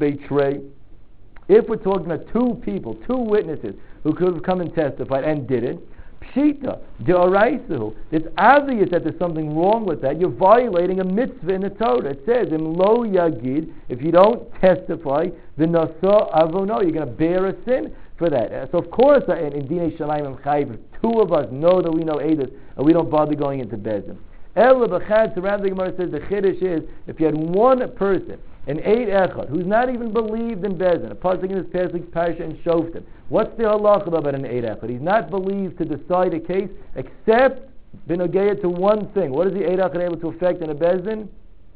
we're talking about two people, two witnesses who could have come and testified and didn't, Pshita, De'oraisahu, it's obvious that there's something wrong with that. You're violating a mitzvah in the Torah. It says, Im lo yagid, if you don't testify, v'nasa avono, you're going to bear a sin for that. So of course, in Dinei Shamayim Chayiv, two of us know that we know Eidos, and we don't bother going into Bezin. Ela b'chad, surrounding the Gemara says, the Chiddush is, if you had one person, an 8 echad, who's not even believed in Bezin, a pasuk in this past week's parsha in Shoftim. What's the halacha about an 8 echad? He's not believed to decide a case except b'nogeya to one thing. What is the 8 echad able to affect in a Bezin?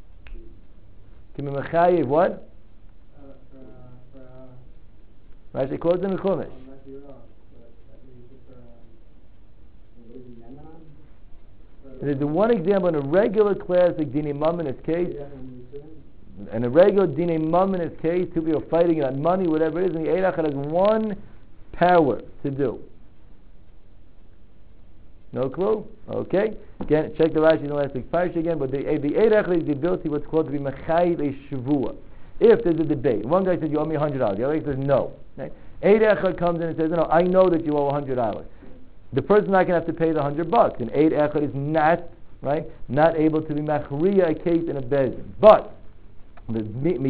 Kimi what? Rashi quotes in the Chumash. There's the one example in a regular classic Dinei Mamonis case. In a regular Dinei Mamonis case, two people are fighting about money, whatever it is, and the 8 echad has one power to do. No clue? Okay. Again, check the Rashi in the last week's parsha again, but the 8 echad is the ability what's called to be mechayiv a shavua. If there's a debate, one guy says you owe me $100, the other guy says no. Right? 8 echad comes in and says, no, I know that you owe $100. The person's not going to have to pay the $100, and 8 echad is not able to be machriya a case in a bezin. But the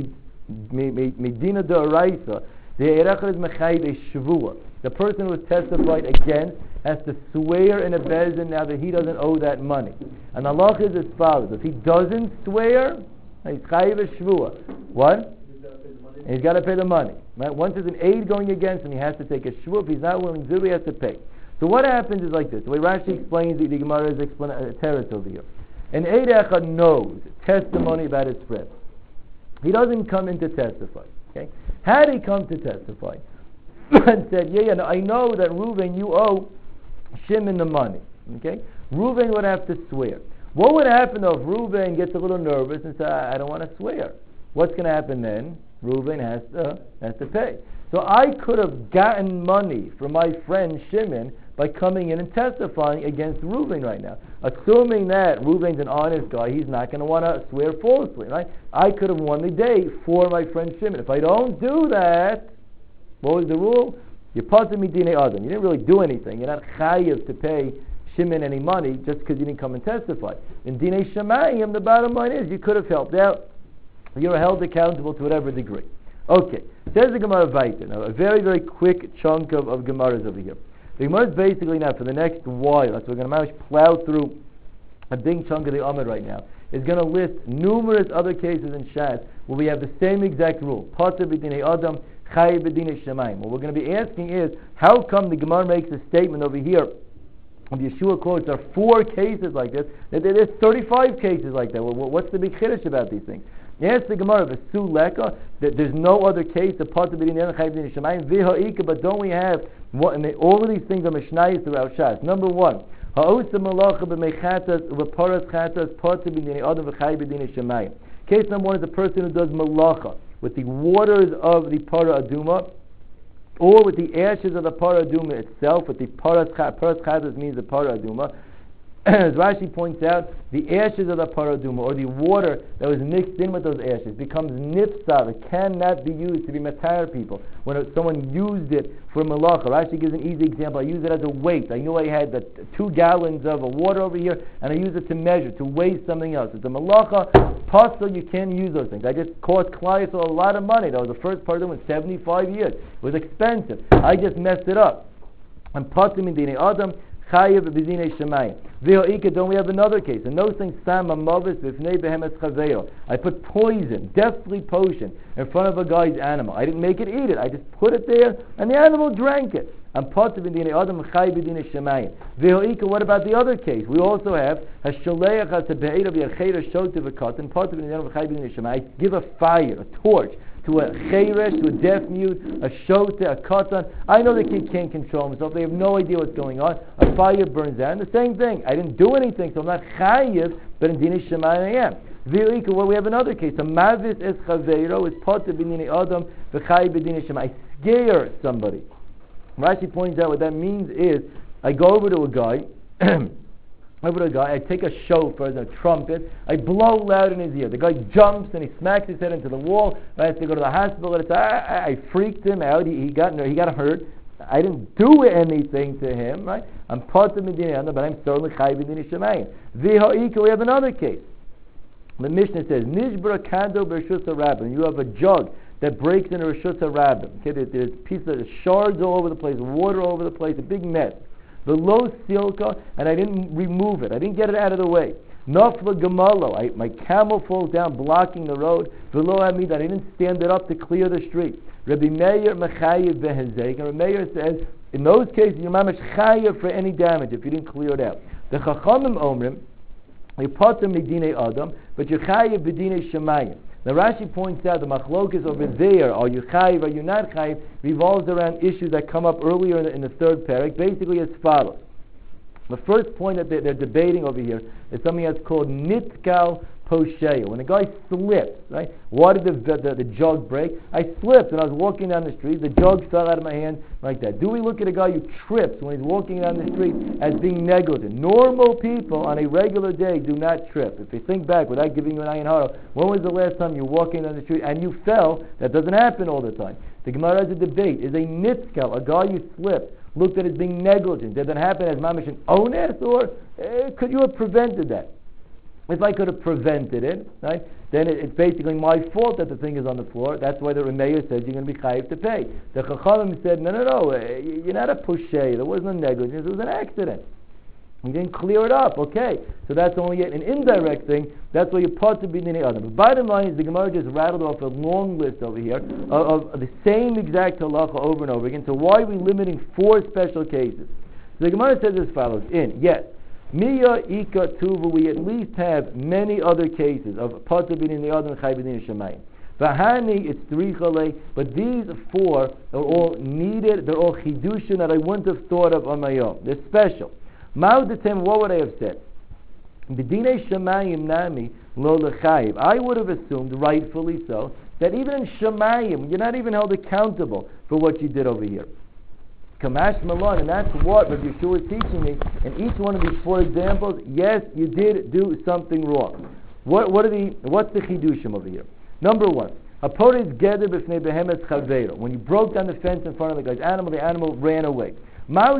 Medina D'Oraisa, the 8 echad is mechayiv a shavua. The person who was testified against has to swear in a bezin now that he doesn't owe that money. And the halacha is as follows: if he doesn't swear, he's chayiv a shavua. What? He's got to pay the money. Right? Once there's an aid going against him, he has to take a shvuah. If he's not willing to do, he has to pay. So what happens is like this. The way Rashi explains the Gemara's teretz over here. An eid echad knows testimony about his friend. He doesn't come in to testify. Okay? Had he come to testify and said, no, I know that Reuven, you owe Shimon the money. Okay? Reuven would have to swear. What would happen though if Reuven gets a little nervous and says, I don't want to swear? What's going to happen then? Reuven has to pay. So I could have gotten money from my friend Shimon by coming in and testifying against Reuven right now. Assuming that Reuven's an honest guy, he's not going to want to swear falsely, right? I could have won the day for my friend Shimon. If I don't do that, what was the rule? You're passing me Dinei Adam. You didn't really do anything. You're not chayiv to pay Shimon any money just because you didn't come and testify. In Dinei Shemayim, the bottom line is you could have helped out. You're held accountable to whatever degree. Okay, says the Gemara Vayter. Now, a very, very quick chunk of Gemaras over here. The Gemara is basically now, for the next while, so we're going to manage to plow through a big chunk of the Amud right now, is going to list numerous other cases in Shas where we have the same exact rule. Pater b'dinei Adam, Chayiv b'dinei Shemayim. What we're going to be asking is, how come the Gemara makes a statement over here? And the Yeshua quotes, there are 4 cases like this. There's 35 cases like that. Well, what's the big chiddush about these things? Yes, the Gemara of Asu Leka, that there's no other case of Pater b'dinei Adam, Chayiv b'dinei Shemayim, V'ha'ika, but don't we have, all of these things are Mishnayos throughout Shas. Number 1, Ha'osa malacha b'meichatas u'paras chatas Pater b'dinei Adam v'chayiv b'dinei Shemayim. Case number 1 is the person who does malacha with the waters of the para aduma. or with the ashes of the parah aduma itself, with the parah chazas means the parah aduma. As Rashi points out, the ashes of the parah aduma, or the water that was mixed in with those ashes, becomes nifsal. It cannot be used to be matar people. When someone used it for malacha, Rashi gives an easy example. I use it as a weight. I knew I had 2 gallons of water over here, and I use it to measure, to weigh something else. It's a malacha, pasul, you can't use those things. I just cost Klal Yisrael a lot of money. That was the first part of it, 75 years. It was expensive. I just messed it up. And pasul in dinei adam, chayiv b'dinei shemayim. Don't we have another case? And those things, I put poison, deathly potion, in front of a guy's animal. I didn't make it eat it. I just put it there, and the animal drank it. What about the other case? We also have I give a fire, a torch, to a cheresh, to a deaf mute, a shote, a katan. I know the kid can't control himself. They have no idea what's going on. A fire burns out. And the same thing. I didn't do anything, so I'm not chayiv, but in dinei shemayim I am. Well, we have another case. A mavis es chaveiro is potter b'dinei adam v'chayiv b'dinei shemayim. I scare somebody. Rashi points out what that means is, I go over to a guy, I take a shofar, a trumpet, I blow loud in his ear. The guy jumps and he smacks his head into the wall. I have to go to the hospital. I freaked him out. He got hurt. I didn't do anything to him, right? I'm part of Medina, but I'm certainly chayiv b'dinei shemayim. We have another case. The Mishnah says, Nishbra kando b'reshus harabim. You have a jug that breaks into reshus harabim. Okay, there's pieces of shards all over the place, water all over the place, a big mess. The low silka, and I didn't remove it. I didn't get it out of the way. Nafla gamalo, my camel falls down blocking the road. V'lo hamid, I didn't stand it up to clear the street. Rabbi Meir mechayev behezek, and Rabbi Meir says, in those cases, you're mamash chayev for any damage if you didn't clear it out. The chachamim omrim, you potter midinei adam, but you're chayev b'dinei shemayim. Now Rashi points out the machlokas over there, are you chayiv, are you not chayiv, revolves around issues that come up earlier in the third parak, basically as follows. The first point that they're debating over here is something that's called nitkal posheya. When a guy slips, right? Why did the jug break? I slipped when I was walking down the street. The jug fell out of my hand like that. Do we look at a guy who trips when he's walking down the street as being negligent? Normal people on a regular day do not trip. If you think back, without giving you an ayin hara, when was the last time you were walking down the street and you fell? That doesn't happen all the time. The Gemara has a debate. Is a nitkal, a guy who slipped, looked at as being negligent? Did that happen as mamish an ones, or could you have prevented that? If I could have prevented it, right, then it's basically my fault that the thing is on the floor. That's why the Remeir says you're going to be chayiv to pay. The Chachamim said, no, you're not a pushay. There wasn't a negligence. It was an accident. You didn't clear it up. Okay, so that's only an indirect thing. That's why you're part of being the other. But bottom line is the Gemara just rattled off a long list over here of the same exact halacha over and over again. So why are we limiting 4 special cases? So the Gemara says as follows. Miya ika tuvu, we at least have many other cases of patabin in the other and chaybin shemayim. Vahani, it's 3 chalei, but these 4 are all needed. They're all chidushim that I wouldn't have thought of on my own. They're special. Ma'udatem, what would I have said? B'dinei shemayim nami lo lechayiv. I would have assumed, rightfully so, that even in shemayim you're not even held accountable for what you did over here. Kamash Malon, and that's what Rabbi Yeshua is teaching me in each one of these 4 examples. Yes, you did do something wrong. What's the chidushim over here? Number 1, when you broke down the fence in front of the guy's animal, the animal ran away. What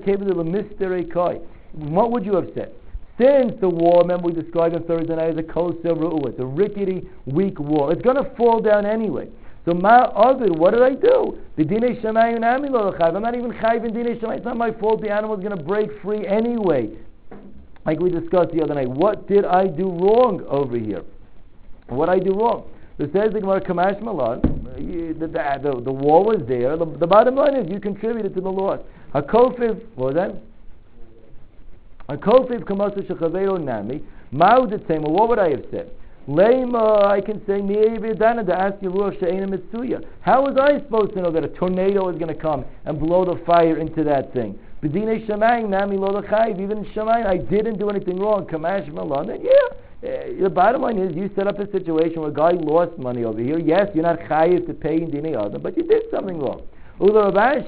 would you have said? Since the wall, remember we described on Thursday night as a kosel ru'u, it's a rickety, weak wall. It's going to fall down anyway. So what did I do? I'm not even chayiv in dinei shemayim. It's not my fault. The animal is going to break free anyway. Like we discussed the other night. What did I do wrong over here? What did I do wrong? So says the Gemara Kamash Malan, the wall was there. The bottom line is you contributed to the loss. Hakofiv, what was that? Hakofiv kamasu shechaveiro nami. Ma'udatem, what would I have said? Lema, I can say, how was I supposed to know that a tornado is going to come and blow the fire into that thing? Even in Shemayim, I didn't do anything wrong. Kamash Malan, then The bottom line is, you set up a situation where a guy lost money over here. Yes, you're not chayiv to pay in dinei adam, but you did something wrong. And even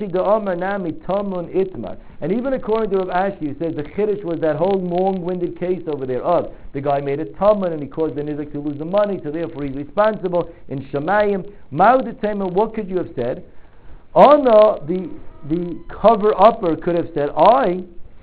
according to Rav Ashi, who says the chiddush was that whole long-winded case over there of the guy made a taman and he caused the nizik to lose the money, so therefore he's responsible. In Shamayim, what could you have said? Anna, the cover-upper could have said, I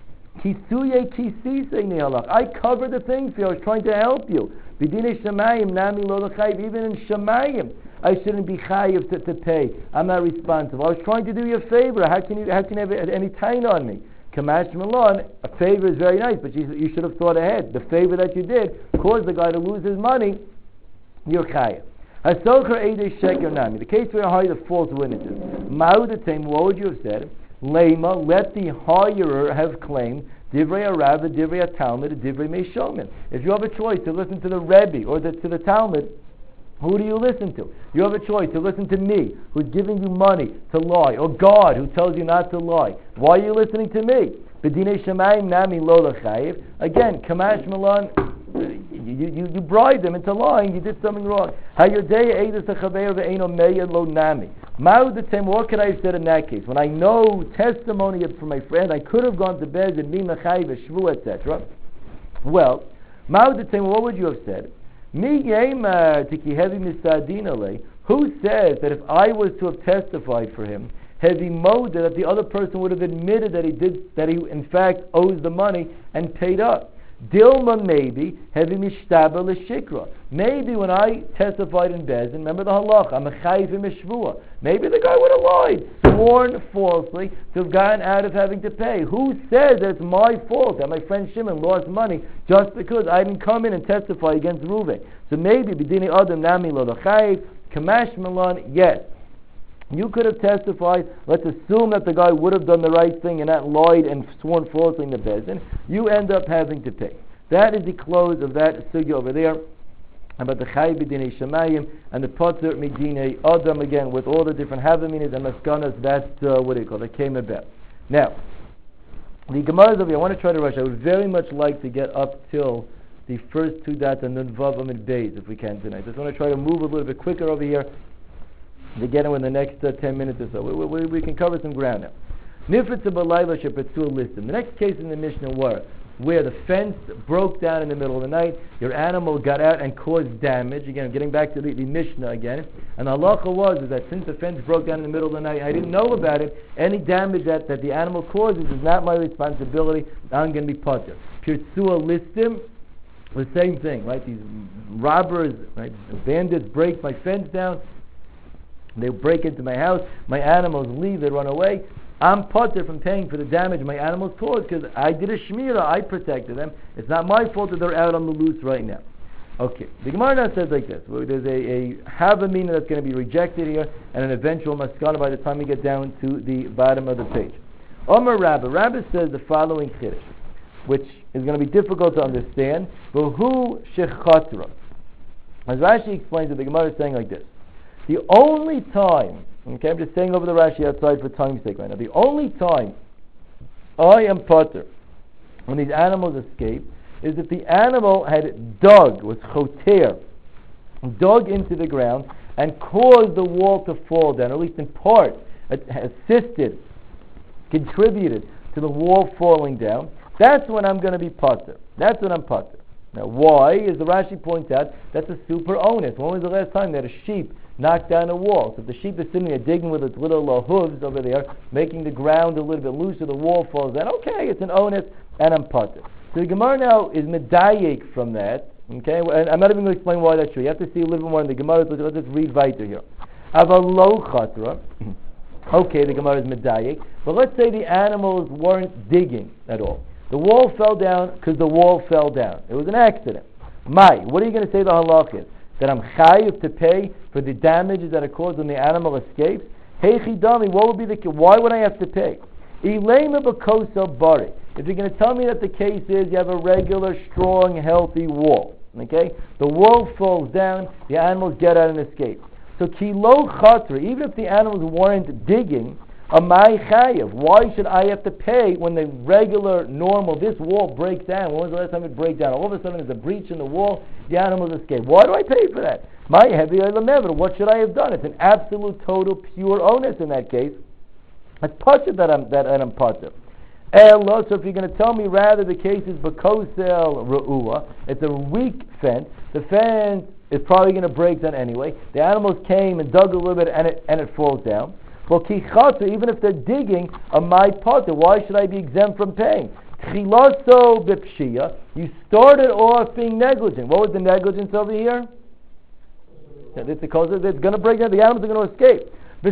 covered the thing for you. I was trying to help you. Even in Shamayim, I shouldn't be chayiv to pay. I'm not responsible. I was trying to do you a favor. How can you have any time on me? Kamash Malon, a favor is very nice, but you should have thought ahead. The favor that you did caused the guy to lose his money. You're chayiv. The case where you hire the false witnesses. What would you have said? Lema, let the hirer have claimed Divrei Rav, Divrei Talmud, Divrei Meishomin. If you have a choice to listen to the Rebbe or to the Talmud, who do you listen to? You have a choice to listen to me, who's giving you money to lie, or God, who tells you not to lie. Why are you listening to me? B'dinei Shamayim nami lo l'chayiv. Again, Kamash Malan, you bribed them into lying. You did something wrong. What could I have said in that case? When I know testimony from my friend, I could have gone to Bez and me mechayiv shvu, etc. Well, what would you have said? Who says that if I was to have testified for him, heavy moda, that the other person would have admitted that he in fact owes the money and paid up? Dilma, maybe heavy mishtaba l'shikra. Maybe when I testified in Bezin, remember the halacha, I'm a chayiv mishvua. Maybe the guy would have lied, sworn falsely to have gotten out of having to pay. Who says that it's my fault that my friend Shimon lost money just because I didn't come in and testify against Reuven? So maybe b'dini adam nami lo l'chayiv kamash malan. Yes, you could have testified. Let's assume that the guy would have done the right thing and not lied and sworn falsely in the bezin. You end up having to pay. That is the close of that sugya over there about the chayiv b'dinei shamayim and the potter midinei adam, again with all the different havaminas and maskanas that that came about. Now, the Gemara over here, I want to try to rush. I would very much like to get up till the first two dots and then vav amid beis if we can tonight. I just want to try to move a little bit quicker over here to get in the next 10 minutes or so. We can cover some ground now. Nifritza b'layla shepetzu listim. The next case in the Mishnah where the fence broke down in the middle of the night, your animal got out and caused damage. Again, getting back to the Mishnah again. And the halacha was that since the fence broke down in the middle of the night, I didn't know about it. Any damage that the animal causes is not my responsibility. I'm going to be potter. Pirtzua listim, the same thing, right? These robbers, right? The bandits break my fence down. They break into my house, my animals leave, they run away. I'm potter from paying for the damage my animals caused because I did a shmira, I protected them. It's not my fault that they're out on the loose right now. Okay, the Gemara now says like this. There's a havamina that's going to be rejected here and an eventual maskana by the time we get down to the bottom of the page. Omer Rabba. Rabba says the following chiddush, which is going to be difficult to understand. V'hu shechatra. As Rashi explains it, the Gemara is saying like this. The only time, okay, I'm just saying over the Rashi outside for time's sake right now, the only time I am potter when these animals escape is if the animal had was choter, dug into the ground and caused the wall to fall down, or at least in part, contributed to the wall falling down. That's when I'm going to be potter. That's when I'm potter. Now why? As the Rashi points out, that's a super onus. When was the last time that a sheep knocked down a wall? So if the sheep is sitting there digging with its little hooves over there, making the ground a little bit looser, the wall falls down. Okay, it's an onus, and I'm potter. So the Gemara now is medayik from that. Okay, and I'm not even going to explain why that's true. You have to see a little bit more in the Gemara. So let's just read weiter here. Avalo chatra. Okay, the Gemara is medayik, but let's say the animals weren't digging at all. The wall fell down because the wall fell down. It was an accident. What are you going to say the halach is? That I'm chayiv to pay for the damages that are caused when the animal escapes? Heichidami, why would I have to pay? Ilema b'kosa bari. If you're going to tell me that the case is you have a regular, strong, healthy wall, okay? The wall falls down, the animals get out and escape. So kilo chatra, even if the animals weren't digging, Amai chayev. Why should I have to pay when the regular, normal, this wall breaks down? When was the last time it breaks down? All of a sudden there's a breach in the wall, the animals escape. Why do I pay for that? My heavy oilam. What should I have done? It's an absolute, total, pure onus in that case. It's patur that I'm patur. So if you're going to tell me rather the case is bakosel re'ua, it's a weak fence. The fence is probably going to break down anyway. The animals came and dug a little bit and it falls down. Well, kichatu, even if they're digging a my patur, why should I be exempt from paying? Chilaso bipshia, you started off being negligent. What was the negligence over here? It's because it's going to break down. The animals are going to escape.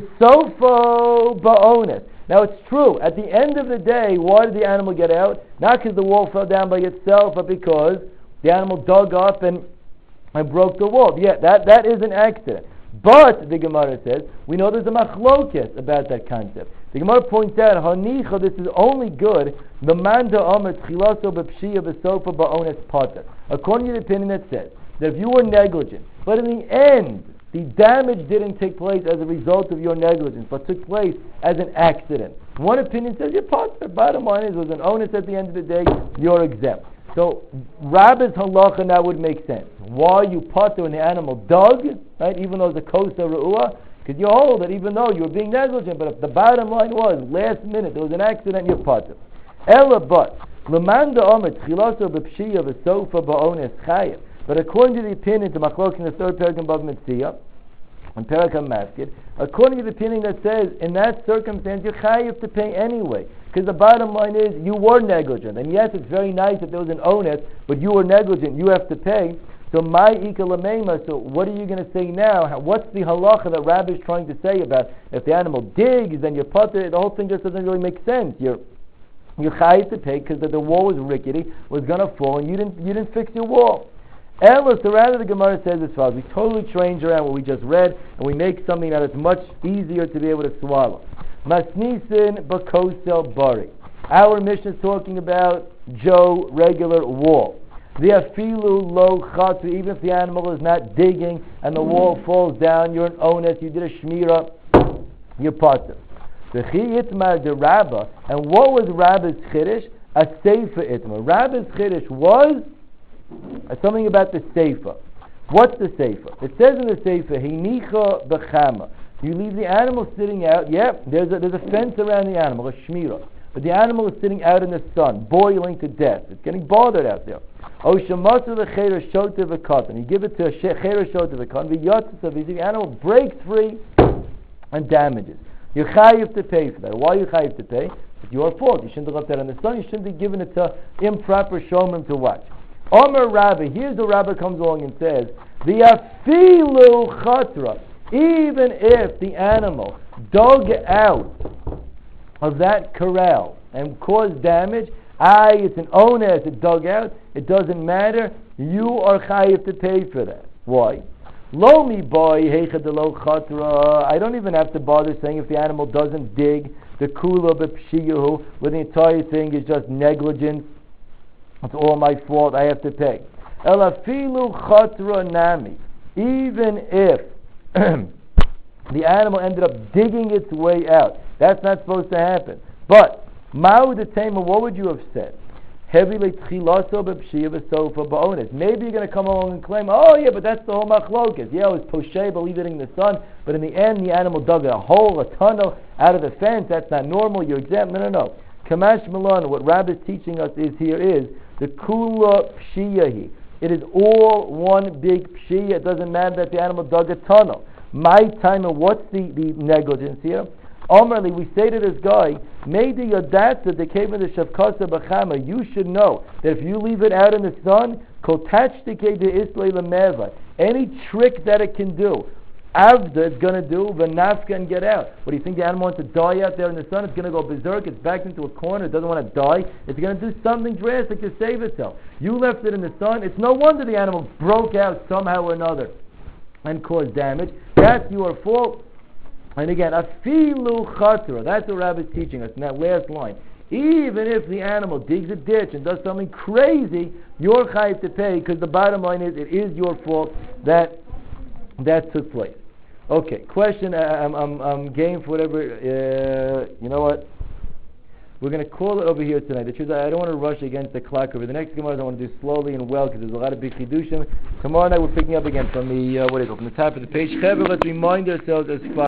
V'sofo ba'ones. Now it's true, at the end of the day, why did the animal get out? Not because the wall fell down by itself, but because the animal dug up and broke the wall. Yeah, that is an accident. But, the Gemara says, we know there's a machlokes about that concept. The Gemara points out, Hanicha, this is only good, the manda omer tchilaso b'pshia b'sofa ba'ones pater. According to the opinion that says, that if you were negligent, but in the end, the damage didn't take place as a result of your negligence, but took place as an accident. One opinion says you're patur. Bottom line is, it was an onus at the end of the day, you're exempt. So, Rabbi's halacha now would make sense. Why you patur when the animal dug, right? Even though it's a kosa re'ua, because you hold that even though you were being negligent, but if the bottom line was last minute there was an accident, you're patur. Ella but lemanda omer tchilaso b'pshia v'sofa ba'ones chayev. But according to the opinion, to Machlok in the third paragraph above Mitzvah, and Parakam Maskid, according to the opinion that says, in that circumstance, you're chayiv to pay anyway. Because the bottom line is, you were negligent. And yes, it's very nice that there was an onus, but you were negligent, you have to pay. So, my ika lamema, so what are you going to say now? What's the halacha that Rabbi is trying to say about if the animal digs, then you're patur? The whole thing just doesn't really make sense. You're chayiv to pay because the wall was rickety, was going to fall, and you didn't fix your wall. So rather the Gemara says as follows: we totally change around what we just read, and we make something that is much easier to be able to swallow. Masnisin bakosel bari. Our mission is talking about Joe regular wall. The afilu lo chatu, even if the animal is not digging and the wall falls down, you're an onus, you did a shmira, you're patur. The chi itmar de Rabba, and what was Rabba's chiddush? A seifa itmar. Rabba's chiddush was something about the seifa. What's the seifa? It says in the seifa, hinicha b'chama. You leave the animal sitting out. There's a fence around the animal, a shmira. But the animal is sitting out in the sun, boiling to death. It's getting bothered out there. O shemasu v'cheira shota v'katan. You give it to a cheira shota v'katan. V'yotzav, the animal breaks free and damages. You're chayiv to pay for that. Why are you chayiv to pay? It's your fault. You shouldn't have left that in the sun. You shouldn't have given it to improper showmen to watch. Omer Rabbi, here's the Rabbi comes along and says, the afilu chatra, even if the animal dug out of that corral and caused damage, it's an onus, it dug out, it doesn't matter, you are chayiv to pay for that. Why? Lo mi boy heicha de lo chatra, I don't even have to bother saying if the animal doesn't dig, the kula b'pshiyahu, where the entire thing is just negligence, it's all my fault, I have to pay. Elafilu chatra nami. Even if the animal ended up digging its way out, that's not supposed to happen. But ma'u detema, what would you have said? Heavy leitchilaso b'pshia v'sofa ba'ones. Maybe you're going to come along and claim, oh yeah, but that's the whole machlokas. Yeah, it was poshay, believe it in the sun, but in the end the animal dug a hole, a tunnel out of the fence. That's not normal. You're exempt. No. Kamash Milan, what Rabbi is teaching us is the kula pshiyahi. It is all one big pshiyah. It doesn't matter that the animal dug a tunnel. My time, and what's the negligence here? Omerly, we say to this guy, Maybe yodatza the cave of the shavkasa b'chama. You should know that if you leave it out in the sun, kotach the cave de islay lemeva. Any trick that it can do, Avda is going to do, Vanafka, and get out. What do you think the animal wants to die out there in the sun? It's going to go berserk, it's backed into a corner, it doesn't want to die. It's going to do something drastic to save itself. You left it in the sun, it's no wonder the animal broke out somehow or another and caused damage. That's your fault. And again, afilu chatra, that's what Rabbi is teaching us in that last line. Even if the animal digs a ditch and does something crazy, you're chayiv to pay, because the bottom line is, it is your fault that took place. Okay, question. I'm game for whatever. You know what? We're going to call it over here tonight. The truth is, I don't want to rush against the clock over the next Gemara. I want to do slowly and well because there's a lot of big chidushim. Tomorrow night we're picking up again from the from the top of the page. Let's remind ourselves as far